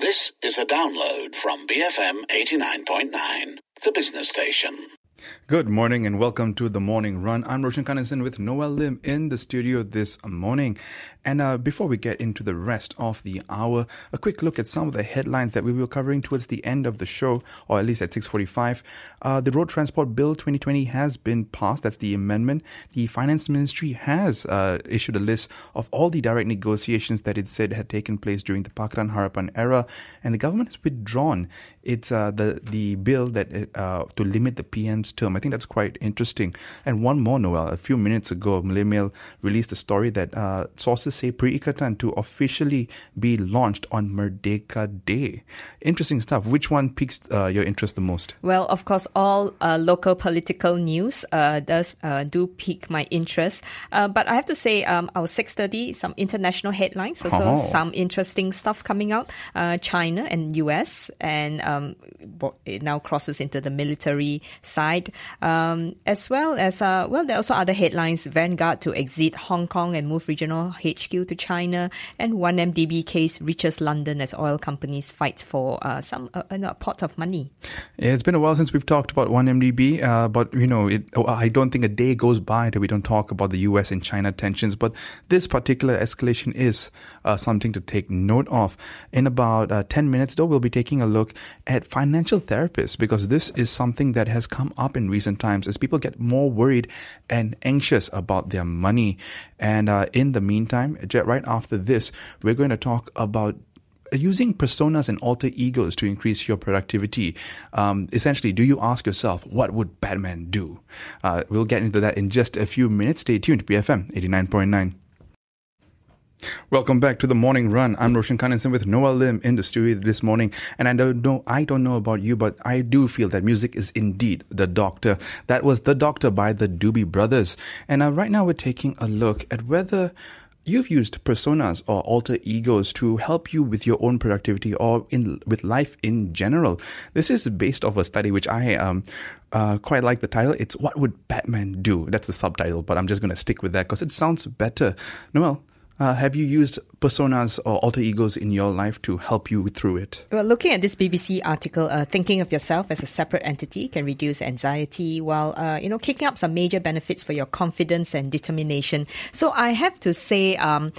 This is a download from BFM 89.9, the business station. Good morning and welcome to The Morning Run. I'm Roshan Kanesan with Noel Lim in the studio this morning. And before we get into the rest of the hour, a quick look at some of the headlines that we will be covering towards the end of the show, or at least at 6:45. The Road Transport Bill 2020 has been passed. That's the amendment. The Finance Ministry has issued a list of all the direct negotiations that it said had taken place during the Pakatan Harapan era, and the government has withdrawn its the bill that to limit the PM's term. I think that's quite interesting. And one more, Noel. A few minutes ago, Malay Mail released a story that sources say Perikatan to officially be launched on Merdeka Day. Interesting stuff. Which one piques your interest the most? Well, of course, all local political news do pique my interest. But I have to say, our 6:30, some international headlines, also some interesting stuff coming out. China and US, and it now crosses into the military side. As well as, there are also other headlines. Vanguard to exit Hong Kong and move regional HQ to China. And 1MDB case reaches London as oil companies fight for a pot of money. Yeah, it's been a while since we've talked about 1MDB, but, I don't think a day goes by that we don't talk about the US and China tensions. But this particular escalation is something to take note of. In about 10 minutes, though, we'll be taking a look at financial therapists, because this is something that has come up in recent times as people get more worried and anxious about their money. And in the meantime, right after this, we're going to talk about using personas and alter egos to increase your productivity. Essentially, do you ask yourself, what would Batman do? We'll get into that in just a few minutes. Stay tuned to BFM 89.9. Welcome back to The Morning Run. I'm Roshan Kanesan with Noel Lim in the studio this morning. And I don't know about you, but I do feel that music is indeed the doctor. That was The Doctor by the Doobie Brothers. And right now we're taking a look at whether you've used personas or alter egos to help you with your own productivity or with life in general. This is based off a study which I quite like the title. It's What Would Batman Do? That's the subtitle, but I'm just going to stick with that because it sounds better. Noel, have you used personas or alter egos in your life to help you through it? Well, looking at this BBC article, thinking of yourself as a separate entity can reduce anxiety while, kicking up some major benefits for your confidence and determination. So I have to say, as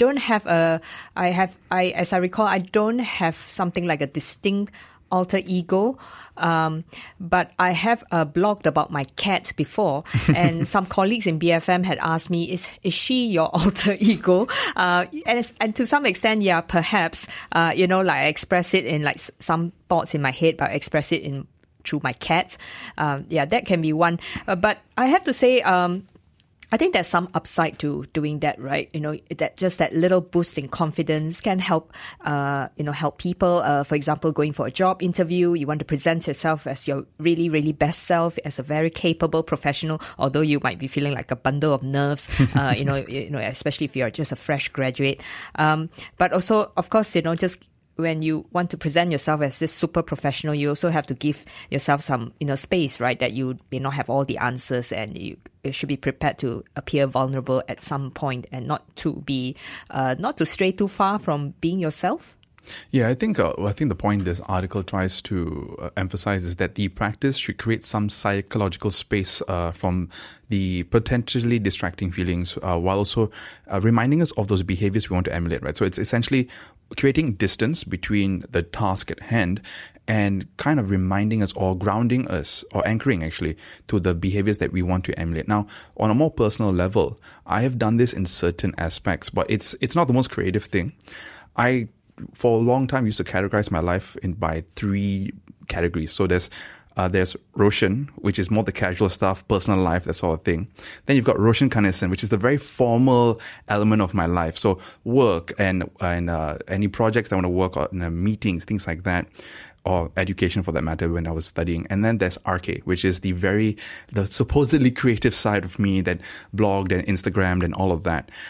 I recall, I don't have something like a distinct alter ego, but I have blogged about my cat before, and some colleagues in BFM had asked me, is she your alter ego? And to some extent, yeah, perhaps, I express it in like some thoughts in my head, but I express it through my cat. That can be one. But I have to say, I think there's some upside to doing that, right? That little boost in confidence can help people. For example, going for a job interview, you want to present yourself as your really, really best self, as a very capable professional, although you might be feeling like a bundle of nerves, especially if you're just a fresh graduate. But also, of course, just when you want to present yourself as this super professional, you also have to give yourself some, space, right? That you may not have all the answers, and you should be prepared to appear vulnerable at some point, and not to stray too far from being yourself. Yeah, I think the point this article tries to emphasize is that the practice should create some psychological space from the potentially distracting feelings, while also reminding us of those behaviors we want to emulate, right? So it's essentially creating distance between the task at hand and kind of reminding us or grounding us or anchoring actually to the behaviors that we want to emulate. Now, on a more personal level, I have done this in certain aspects, but it's not the most creative thing. I, for a long time, used to categorize my life by 3 categories. So there's Roshan, which is more the casual stuff, personal life, that sort of thing. Then you've got Roshan Kanesan, which is the very formal element of my life. So work and any projects I want to work on, meetings, things like that, or education for that matter when I was studying. And then there's RK, which is the supposedly creative side of me that blogged and Instagrammed and all of that.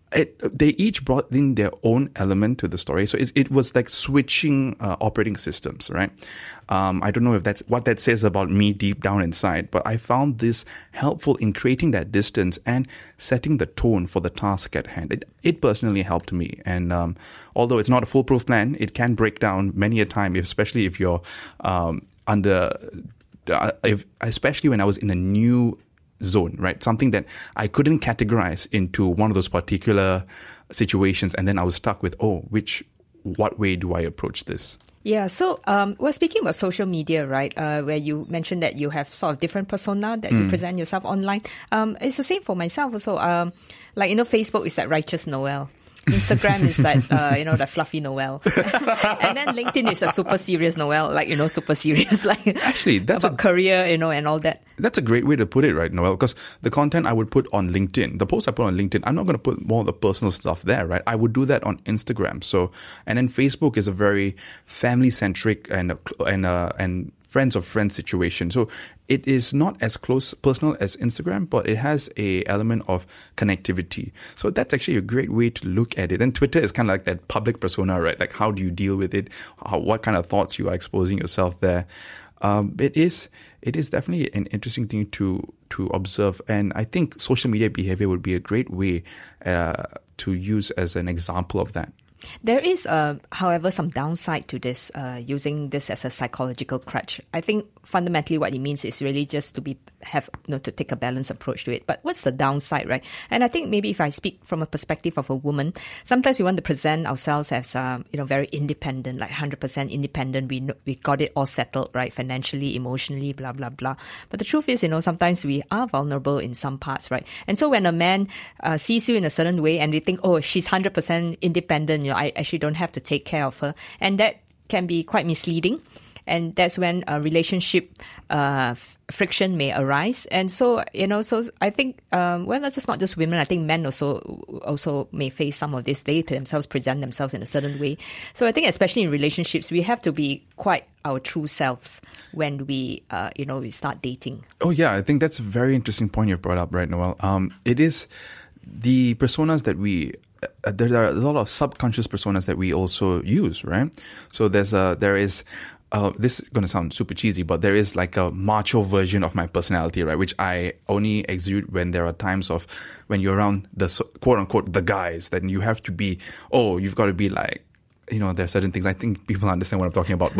they each brought in their own element to the story. So it was like switching operating systems, right? I don't know if that's what that says about me deep down inside, but I found this helpful in creating that distance and setting the tone for the task at hand. It personally helped me. And although it's not a foolproof plan, it can break down many a time, especially if you're especially when I was in a new zone, right? Something that I couldn't categorize into one of those particular situations. And then I was stuck with, what way do I approach this? Yeah, so speaking about social media, right, where you mentioned that you have sort of different persona that you present yourself online. It's the same for myself also. Facebook is that righteous Noel. Instagram is like, the fluffy Noel. And then LinkedIn is a super serious Noel, super serious, actually, that's about career, and all that. That's a great way to put it, right, Noel? Because the content I would put on LinkedIn, the posts I put on LinkedIn, I'm not going to put more of the personal stuff there, right? I would do that on Instagram. So, and then Facebook is a very family-centric and friends of friends situation. So it is not as close personal as Instagram, but it has a element of connectivity. So that's actually a great way to look at it. And Twitter is kind of like that public persona, right? Like, how do you deal with it? What kind of thoughts you are exposing yourself there? It is definitely an interesting thing to observe. And I think social media behavior would be a great way to use as an example of that. There is, however, some downside to this, using this as a psychological crutch. I think fundamentally what it means is really just to to take a balanced approach to it. But what's the downside, right? And I think maybe if I speak from a perspective of a woman, sometimes we want to present ourselves as, very independent, like 100% independent. We got it all settled, right? Financially, emotionally, blah, blah, blah. But the truth is, sometimes we are vulnerable in some parts, right? And so when a man sees you in a certain way and they think, she's 100% independent, I actually don't have to take care of her. And that can be quite misleading. And that's when a relationship friction may arise. And so, so I think, it's not just women. I think men also may face some of this. They themselves present themselves in a certain way. So I think especially in relationships, we have to be quite our true selves when we, we start dating. Oh, yeah. I think that's a very interesting point you brought up, right, Noel? It is the personas that there are a lot of subconscious personas that we also use, right? So there is this is going to sound super cheesy, but there is like a macho version of my personality, right? Which I only exude when there are times of when you're around the quote unquote the guys, then you have to be, you've got to be like, there are certain things. I think people understand what I'm talking about,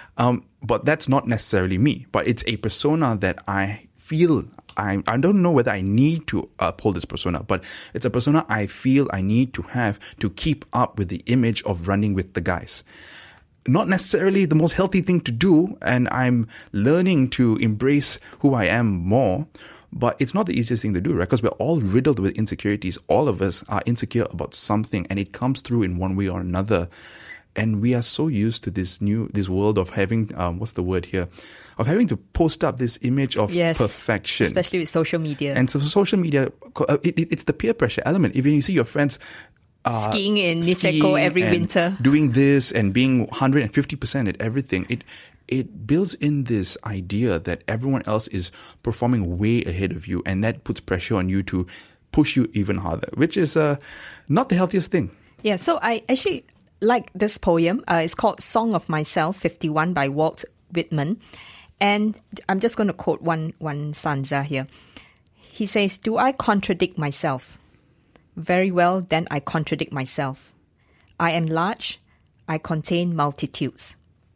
but that's not necessarily me, but it's a persona that I feel I don't know whether I need to uphold this persona, but it's a persona I feel I need to have to keep up with the image of running with the guys. Not necessarily the most healthy thing to do, and I'm learning to embrace who I am more, but it's not the easiest thing to do, right? Because we're all riddled with insecurities. All of us are insecure about something, and it comes through in one way or another. And we are so used to this world of having, what's the word here? Of having to post up this image of perfection. Especially with social media. And so social media, it's the peer pressure element. If you see your friends skiing in Niseko every winter, doing this and being 150% at everything, it builds in this idea that everyone else is performing way ahead of you, and that puts pressure on you to push you even harder, which is not the healthiest thing. Yeah, so I actually like this poem. It's called Song of Myself 51 by Walt Whitman. And I'm just going to quote one stanza here. He says, "Do I contradict myself? Very well, then I contradict myself. I am large. I contain multitudes."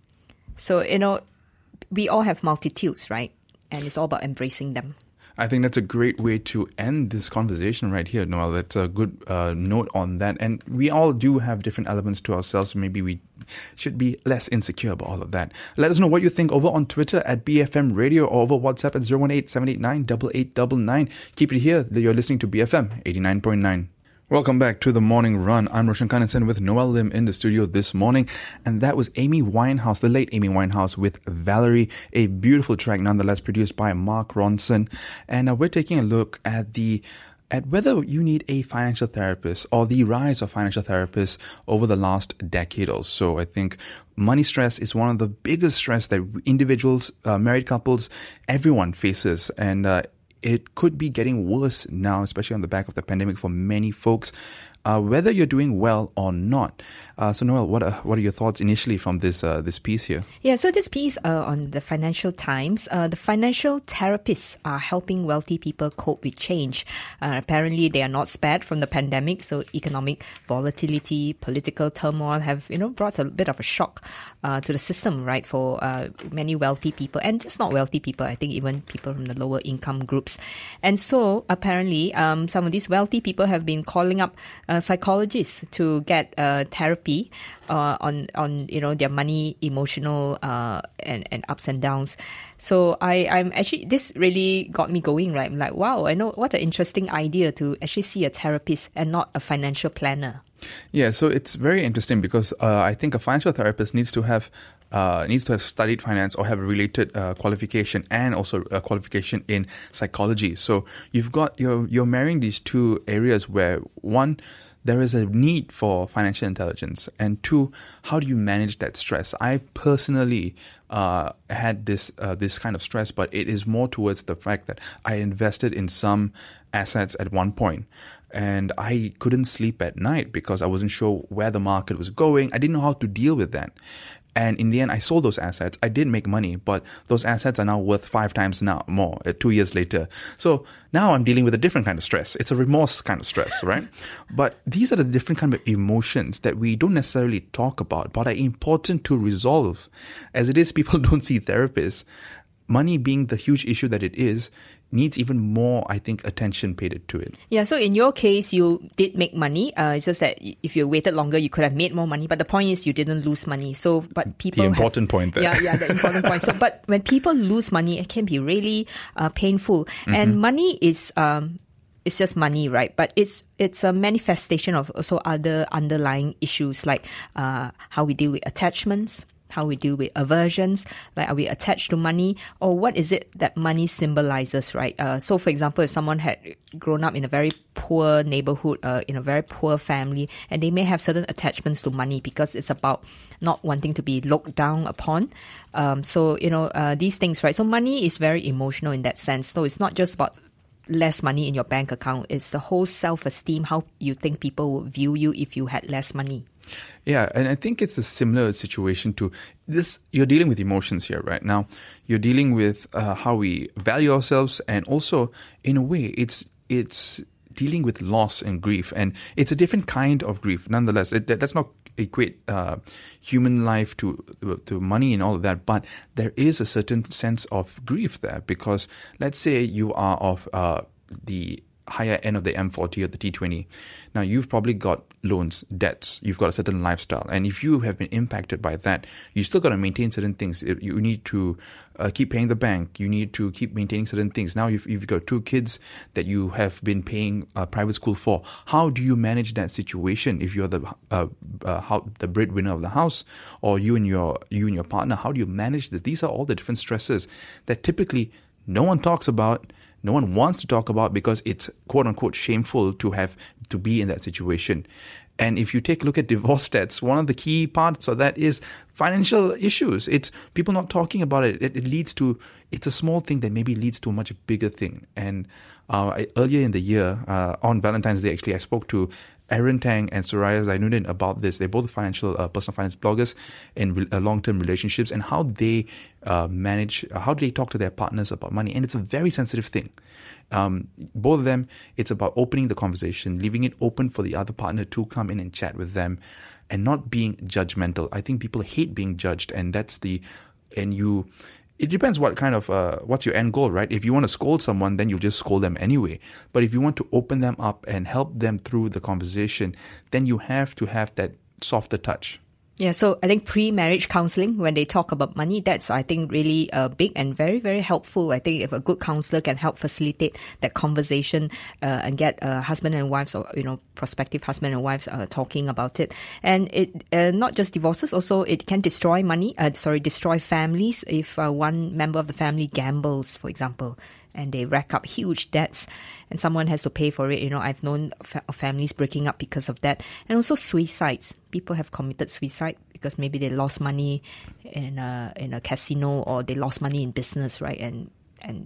So, we all have multitudes, right? And it's all about embracing them. I think that's a great way to end this conversation right here, Noel. That's a good note on that. And we all do have different elements to ourselves. Maybe we should be less insecure about all of that. Let us know what you think over on Twitter at BFM Radio or over WhatsApp at 018-789-8899. Keep it here. You're listening to BFM 89.9. Welcome back to the Morning Run. I'm Roshan Kanasan with Noel Lim in the studio this morning. And that was Amy Winehouse, the late Amy Winehouse with Valerie. A beautiful track nonetheless, produced by Mark Ronson. And we're taking a look at whether you need a financial therapist or the rise of financial therapists over the last decade or so. I think money stress is one of the biggest stress that individuals, married couples, everyone faces. And it could be getting worse now, especially on the back of the pandemic for many folks. whether you're doing well or not. So Noel, what are your thoughts initially from this piece here? Yeah, so this piece on the Financial Times, the financial therapists are helping wealthy people cope with change. Apparently, they are not spared from the pandemic, so economic volatility, political turmoil have brought a bit of a shock to the system, right, for many wealthy people, and just not wealthy people, I think even people from the lower income groups. And so apparently some of these wealthy people have been calling up psychologists to get therapy on their money, emotional and ups and downs. So I'm actually, this really got me going, right? I'm like, wow, I know, what an interesting idea to actually see a therapist and not a financial planner. Yeah, so it's very interesting because I think a financial therapist needs to have studied finance or have a related qualification, and also a qualification in psychology. So you're marrying these two areas where, one, there is a need for financial intelligence, and two, how do you manage that stress? I've personally had this kind of stress, but it is more towards the fact that I invested in some assets at one point, and I couldn't sleep at night because I wasn't sure where the market was going. I didn't know how to deal with that. And in the end, I sold those assets. I did make money, but those assets are now worth 5 times now more 2 years later. So now I'm dealing with a different kind of stress. It's a remorse kind of stress, right? But these are the different kind of emotions that we don't necessarily talk about, but are important to resolve. As it is, people don't see therapists. Money being the huge issue that it is, needs even more, I think, attention paid to it. Yeah, so in your case, you did make money. It's just that if you waited longer, you could have made more money. But the point is, you didn't lose money. So, but people the important point there. Yeah, the important point. So, but when people lose money, it can be really painful. Mm-hmm. And money is it's just money, right? But it's a manifestation of also other underlying issues, like how we deal with attachments, how we deal with aversions, like are we attached to money, or what is it that money symbolizes, right? So for example, if someone had grown up in a very poor neighborhood, in a very poor family, and they may have certain attachments to money because it's about not wanting to be looked down upon. So, these things, right? So money is very emotional in that sense. So it's not just about less money in your bank account. It's the whole self-esteem, how you think people would view you if you had less money. Yeah, and I think it's a similar situation to this. You're dealing with emotions here right now. You're dealing with how we value ourselves, and also, in a way, it's dealing with loss and grief, and it's a different kind of grief. Nonetheless, let's not equate human life to money and all of that, but there is a certain sense of grief there, because let's say you are of the higher end of the M40 or the T20. Now, you've probably got loans, debts, you've got a certain lifestyle. And if you have been impacted by that, you still got to maintain certain things. You need to keep paying the bank. You need to keep maintaining certain things. Now, you've got 2 kids that you have been paying private school for. How do you manage that situation if you're the breadwinner of the house, or you and your partner? How do you manage this? These are all the different stresses that typically no one talks about. No one wants to talk about, because it's quote unquote shameful to have to be in that situation. And if you take a look at divorce stats, one of the key parts of that is financial issues. It's people not talking about it. It leads to, it's a small thing that maybe leads to a much bigger thing. And earlier in the year, on Valentine's Day, actually, I spoke to Aaron Tang and Soraya Zainuddin about this. They're both personal finance bloggers in long-term relationships, and how they manage, how do they talk to their partners about money. And it's a very sensitive thing. Both of them, it's about opening the conversation, leaving it open for the other partner to come in and chat with them, and not being judgmental. I think people hate being judged, and it depends what kind of, what's your end goal, right? If you want to scold someone, then you'll just scold them anyway. But if you want to open them up and help them through the conversation, then you have to have that softer touch. Yeah, so I think pre-marriage counseling, when they talk about money, that's, I think, really big and very, very helpful. I think if a good counselor can help facilitate that conversation and get husband and wives, or prospective husband and wives talking about it. And it not just divorces, also it can destroy destroy families if one member of the family gambles, for example, and they rack up huge debts and someone has to pay for it. I've known families breaking up because of that. And also suicides. People have committed suicide because maybe they lost money in a casino, or they lost money in business, right? And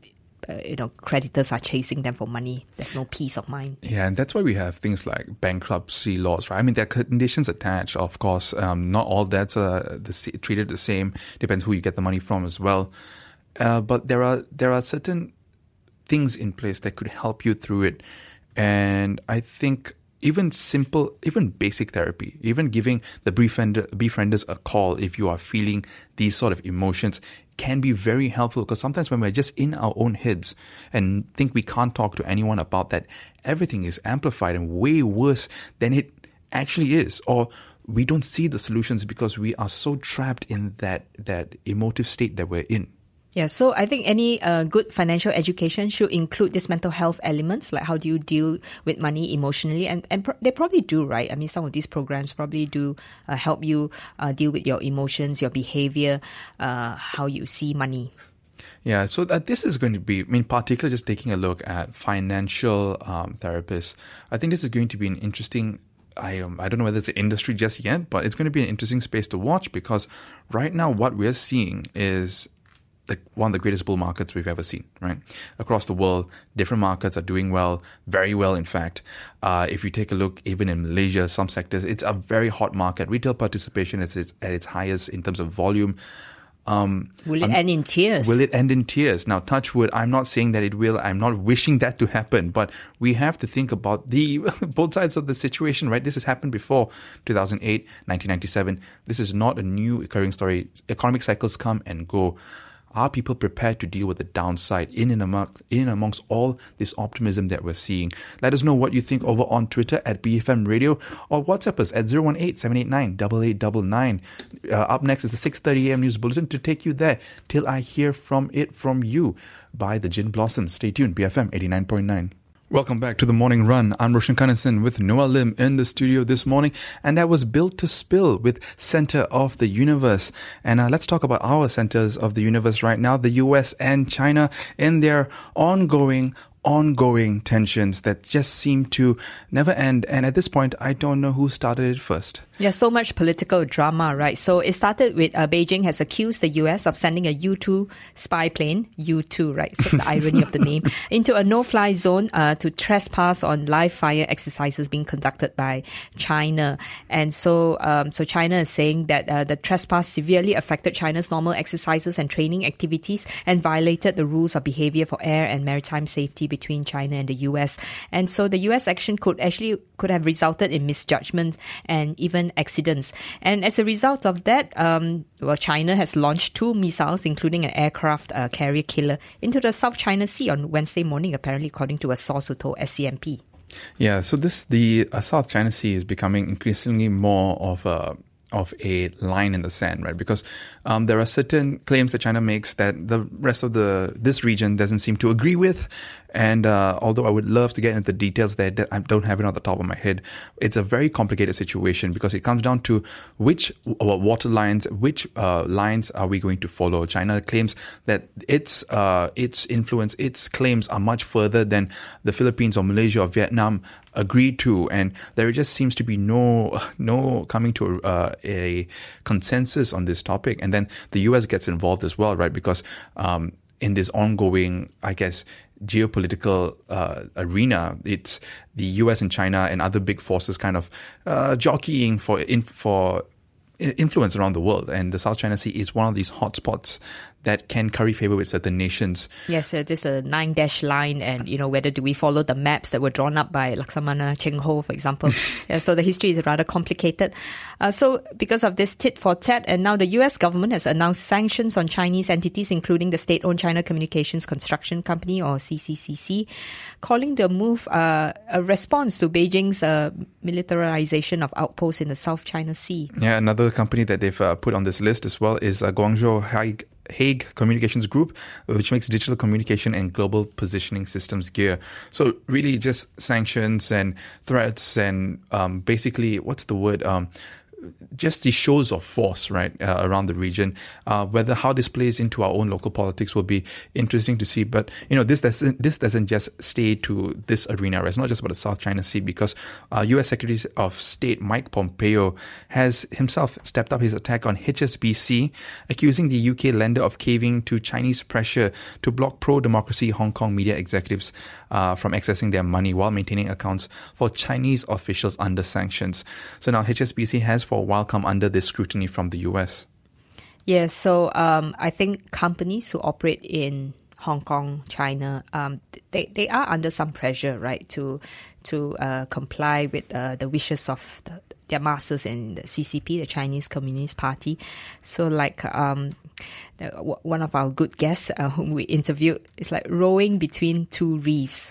creditors are chasing them for money. There's no peace of mind. Yeah, and that's why we have things like bankruptcy laws, right? I mean, there are conditions attached, of course. Not all debts are treated the same. Depends who you get the money from as well. But there are certain things in place that could help you through it. And I think even basic therapy, even giving the befrienders a call if you are feeling these sort of emotions can be very helpful, because sometimes when we're just in our own heads and think we can't talk to anyone about that, everything is amplified and way worse than it actually is. Or we don't see the solutions because we are so trapped in that emotive state that we're in. Yeah, so I think any good financial education should include these mental health elements, like how do you deal with money emotionally, and they probably do, right? I mean, some of these programs probably do help you deal with your emotions, your behavior, how you see money. Yeah, so this is going to be, particularly just taking a look at financial therapists. I think this is going to be an interesting, I don't know whether it's an industry just yet, but it's going to be an interesting space to watch, because right now what we're seeing is one of the greatest bull markets we've ever seen, right? Across the world, different markets are doing well, very well, in fact. If you take a look, even in Malaysia, some sectors, it's a very hot market. Retail participation is at its highest in terms of volume. Will it end in tears? Will it end in tears? Now, touch wood, I'm not saying that it will. I'm not wishing that to happen. But we have to think about the both sides of the situation, right? This has happened before, 2008, 1997. This is not a new occurring story. Economic cycles come and go. Are people prepared to deal with the downside in and amongst all this optimism that we're seeing? Let us know what you think over on Twitter at BFM Radio, or WhatsApp us at 018-789-8899. Up next is the 6:30 a.m. News Bulletin to take you there till I hear from you by the Gin Blossoms. Stay tuned, BFM 89.9. Welcome back to the Morning Run. I'm Roshan Kanesan with Noah Lim in the studio this morning, and that was Built to Spill with Center of the Universe. And let's talk about our centers of the universe right now, the US and China, in their ongoing tensions that just seem to never end. And at this point, I don't know who started it first. Yeah, so much political drama, right? So it started with Beijing has accused the US of sending a U-2 spy plane, U-2, right? So the irony of the name, into a no-fly zone to trespass on live fire exercises being conducted by China. And so China is saying that the trespass severely affected China's normal exercises and training activities and violated the rules of behavior for air and maritime safety between China and the US. And so the US action could have resulted in misjudgment and even accidents. And as a result of that, China has launched 2 missiles, including an aircraft carrier killer, into the South China Sea on Wednesday morning, apparently according to a source who told SCMP. Yeah, so the South China Sea is becoming increasingly more of a line in the sand, right? Because there are certain claims that China makes that the rest of this region doesn't seem to agree with. And although I would love to get into the details there, I don't have it on the top of my head. It's a very complicated situation because it comes down to which water lines, which lines are we going to follow. China claims that its influence, its claims are much further than the Philippines or Malaysia or Vietnam agreed to, and there just seems to be no coming to a consensus on this topic. And then the US gets involved as well, right? Because in this ongoing, I guess, geopolitical arena, it's the US and China and other big forces kind of jockeying for influence around the world. And the South China Sea is one of these hotspots that can curry favor with certain nations. Yes, there's a 9-dash line, and whether do we follow the maps that were drawn up by Laksamana Cheng Ho, for example. So the history is rather complicated. So because of this tit for tat, and now the US government has announced sanctions on Chinese entities, including the state-owned China Communications Construction Company, or CCCC, calling the move a response to Beijing's militarization of outposts in the South China Sea. Yeah, another company that they've put on this list as well is Guangzhou Hague Communications Group, which makes digital communication and global positioning systems gear. So really just sanctions and threats and basically, what's the word? just the shows of force, right, around the region. How this plays into our own local politics will be interesting to see. But this doesn't just stay to this arena. Right? It's not just about the South China Sea, because U.S. Secretary of State Mike Pompeo has himself stepped up his attack on HSBC, accusing the UK lender of caving to Chinese pressure to block pro-democracy Hong Kong media executives from accessing their money while maintaining accounts for Chinese officials under sanctions. So now HSBC has for a while come under this scrutiny from the US. Yeah, so I think companies who operate in Hong Kong, China, they are under some pressure, right, to comply with the wishes of their masters in the CCP, the Chinese Communist Party. So like one of our good guests whom we interviewed is like rowing between two reefs.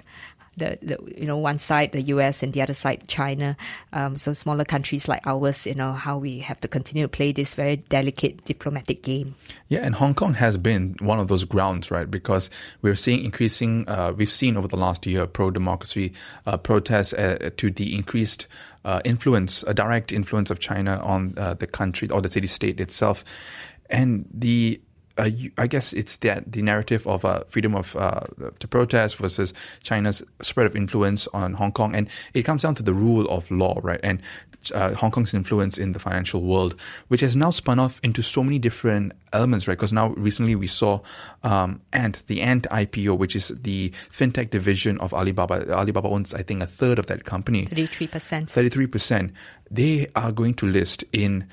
One side the US and the other side China. So smaller countries like ours, how we have to continue to play this very delicate diplomatic game. Yeah, and Hong Kong has been one of those grounds, right? Because we're seeing we've seen over the last year pro-democracy protests to the increased direct influence of China on the country or the city-state itself. And I guess it's the narrative of freedom of to protest versus China's spread of influence on Hong Kong, and it comes down to the rule of law, right? And Hong Kong's influence in the financial world, which has now spun off into so many different elements, right? Because now recently we saw the Ant IPO, which is the fintech division of Alibaba. Alibaba owns, I think, a third of that company. 33%. They are going to list in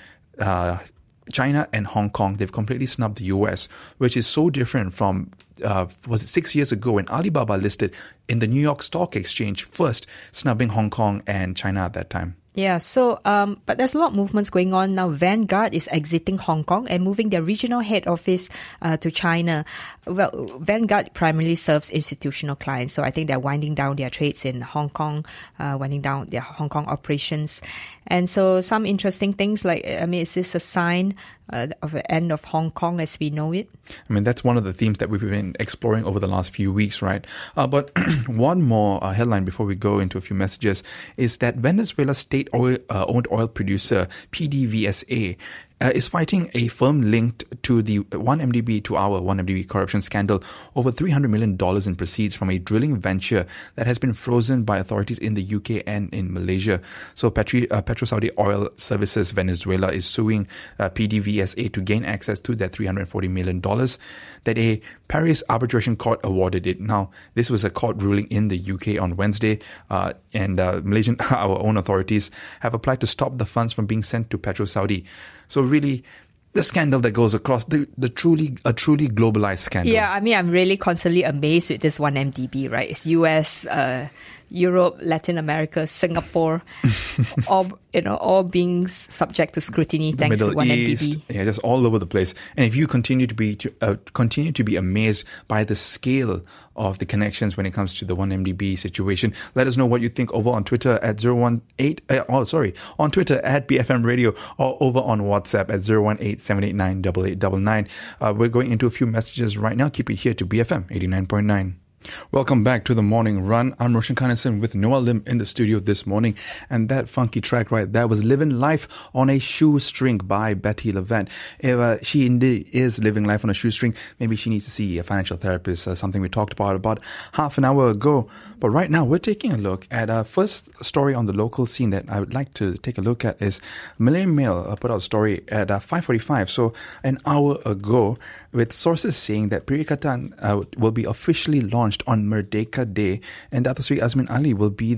China and Hong Kong. They've completely snubbed the US, which is so different from, 6 years ago when Alibaba listed in the New York Stock Exchange first, snubbing Hong Kong and China at that time. Yeah, so, but there's a lot of movements going on now. Vanguard is exiting Hong Kong and moving their regional head office to China. Well, Vanguard primarily serves institutional clients, so I think they're winding down their trades in Hong Kong, winding down their Hong Kong operations. And so some interesting things is this a sign of the end of Hong Kong as we know it? I mean, that's one of the themes that we've been exploring over the last few weeks, right? But one more headline before we go into a few messages is that Venezuela's state-owned oil producer, PDVSA, is fighting a firm linked to the 1MDB corruption scandal over $300 million in proceeds from a drilling venture that has been frozen by authorities in the UK and in Malaysia. So PetroSaudi Oil Services Venezuela is suing PDVSA to gain access to that $340 million that a Paris arbitration court awarded it. Now, this was a court ruling in the UK on Wednesday, and Malaysian, our own authorities, have applied to stop the funds from being sent to PetroSaudi. So really, the scandal that goes across a truly globalized scandal. Yeah, I mean, I'm really constantly amazed with this 1MDB, right? It's US, Europe, Latin America, Singapore, all being subject to scrutiny thanks to 1MDB. Yeah, just all over the place. And if you continue to be amazed by the scale of the connections when it comes to the 1MDB situation, let us know what you think over on Twitter at on Twitter at BFM Radio, or over on WhatsApp at 018-789-8899. We're going into a few messages right now. Keep it here to BFM 89.9. Welcome back to the Morning Run. I'm Roshan Kanasan with Noah Lim in the studio this morning. And that funky track right there was Living Life on a Shoestring by Betty Levant. If she indeed is living life on a shoestring, maybe she needs to see a financial therapist, something we talked about half an hour ago. But right now, we're taking a look at our first story on the local scene that I would like to take a look at is Malay Mail put out a story at 5:45, so an hour ago, with sources saying that Perikatan will be officially launched on Merdeka Day, and Dato Sri Azmin Ali will be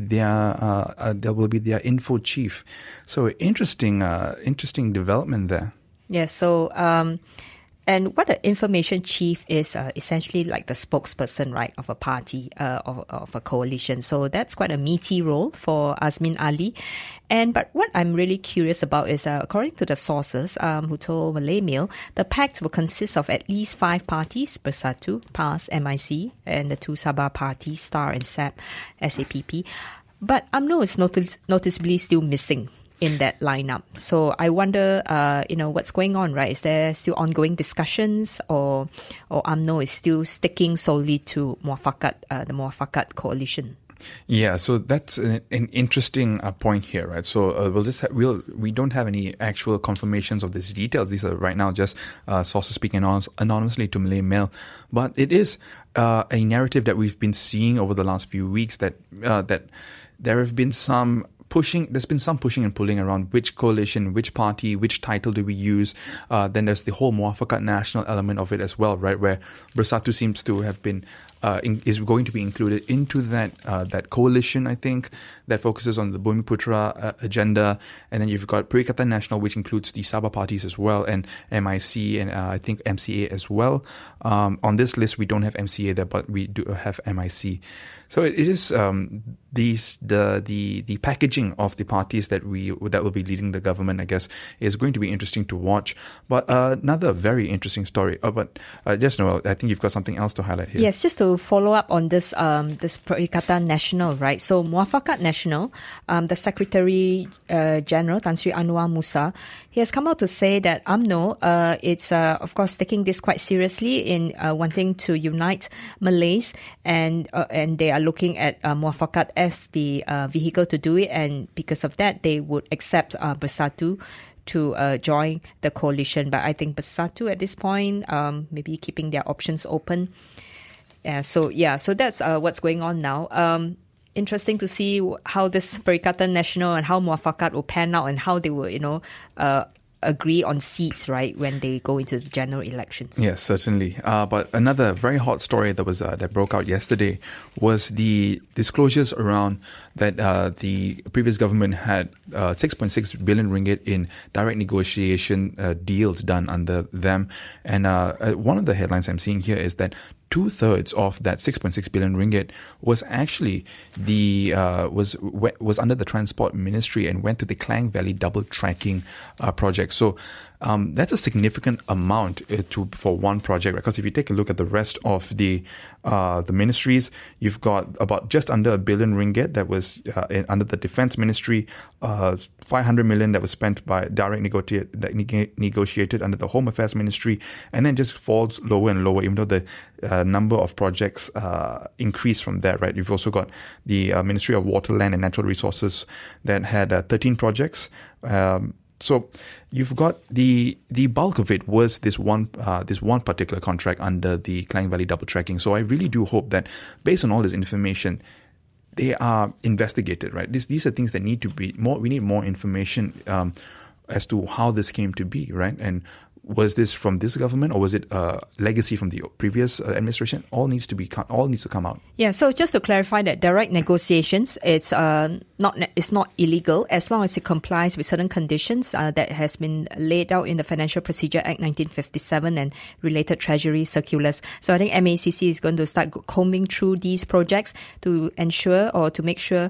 their info chief. So interesting development there. Yeah. So and what the information chief is essentially like the spokesperson, right, of a party, of a coalition. So that's quite a meaty role for Azmin Ali. But what I'm really curious about is, according to the sources who told Malay Mail, the pact will consist of at least 5 parties: Bersatu, PAS, MIC, and the 2 Sabah parties, STAR and SAPP. But UMNO is noticeably still missing in that lineup. So I wonder, what's going on, right? Is there still ongoing discussions, or UMNO is still sticking solely to the Muafakat coalition? Yeah, so that's an interesting point here, right? So we don't have any actual confirmations of these details. These are right now just sources speaking anonymously to Malay Mail, but it is a narrative that we've been seeing over the last few weeks that there have been some pushing and pulling around which coalition, which party, which title do we use. Then there's the whole Muafakat Nasional element of it as well, right? Where Bersatu seems to have been is going to be included into that coalition, I think, that focuses on the Bumiputra agenda. And then you've got Perikatan Nasional, which includes the Sabah parties as well, and MIC and I think MCA as well. On this list, we don't have MCA there, but we do have MIC. So it is the packaging of the parties that will be leading the government, I guess, is going to be interesting to watch. But another very interesting story. But just Noel, I think you've got something else to highlight here. Yes, just to follow up on this Perikatan Nasional, right? So Muafakat Nasional, the Secretary General Tan Sri Anwar Musa, he has come out to say that UMNO it's of course taking this quite seriously in wanting to unite Malays, and they are looking at Muafakat as the vehicle to do it, and because of that they would accept Bersatu to join the coalition. But I think Bersatu at this point maybe keeping their options open. So that's what's going on now. Interesting to see how this Perikatan Nasional and how Muafakat will pan out and how they will, agree on seats, right, when they go into the general elections. Yes, certainly. But another very hot story that broke out yesterday was the disclosures around that the previous government had 6.6 billion ringgit in direct negotiation deals done under them. And one of the headlines I'm seeing here is that 2/3 of that 6.6 billion ringgit was actually was under the Transport Ministry and went to the Klang Valley double tracking project. So that's a significant amount for one project, right? Because if you take a look at the rest of the ministries, you've got about just under 1 billion ringgit that was under the Defence Ministry, 500 million that was spent by direct negotiated under the Home Affairs Ministry, and then just falls lower and lower, even though the number of projects increase from there, right? You've also got the Ministry of Water, Land and Natural Resources that had 13 projects. So you've got the bulk of it was this one particular contract under the Klang Valley double tracking. So I really do hope that based on all this information, they are investigated, right? These are things that need to be more. We need more information as to how this came to be, right? And was this from this government or was it a legacy from the previous administration? All needs to come out. Yeah. So just to clarify that direct negotiations, it's not illegal as long as it complies with certain conditions that has been laid out in the Financial Procedure Act 1957 and related Treasury circulars. So I think MACC is going to start combing through these projects to ensure or to make sure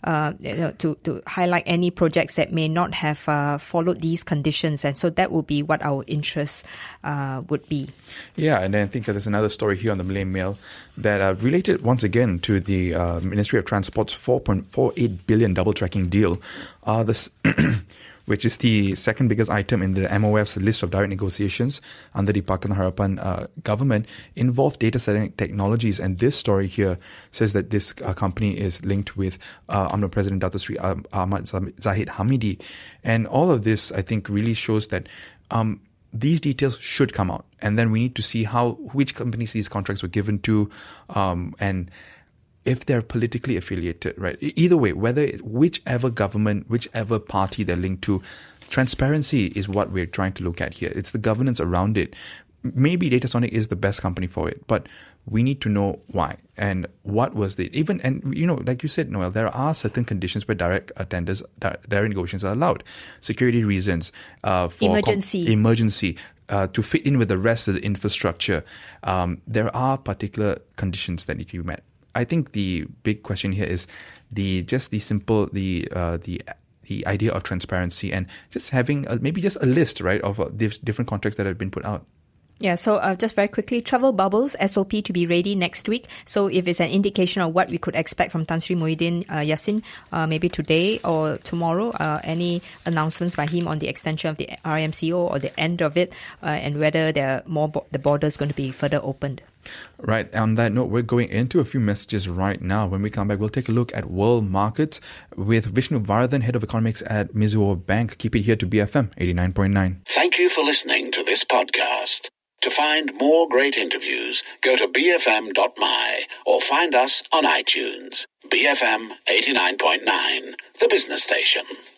to highlight any projects that may not have followed these conditions, and so that will be what our interest would be. Yeah, and then I think there's another story here on the Malay Mail that related once again to the Ministry of Transport's 4.48 billion double tracking deal. This which is the second biggest item in the MOF's list of direct negotiations under the Pakatan Harapan government, involved data setting technologies. And this story here says that this company is linked with UMNO President Dato Sri Ahmad Zahid Hamidi. And all of this, I think, really shows that these details should come out. And then we need to see which companies these contracts were given to, and if they're politically affiliated, right? Either way, whichever government, whichever party they're linked to, transparency is what we're trying to look at here. It's the governance around it. Maybe Datasonic is the best company for it, but we need to know why and what was the like you said, Noel, there are certain conditions where direct negotiations are allowed. Security reasons, for emergency, to fit in with the rest of the infrastructure. There are particular conditions that need to be met. I think the big question here is the idea of transparency and just having maybe just a list, right, of different contracts that have been put out. Yeah, so just very quickly, travel bubbles, SOP to be ready next week. So if it's an indication of what we could expect from Tan Sri Muhyiddin Yassin, maybe today or tomorrow, any announcements by him on the extension of the RMCO or the end of it, and whether the border is going to be further opened. Right. On that note, we're going into a few messages right now. When we come back, we'll take a look at world markets with Vishnu Varadhan, Head of Economics at Mizuho Bank. Keep it here to BFM 89.9. Thank you for listening to this podcast. To find more great interviews, go to bfm.my or find us on iTunes. BFM 89.9, the business station.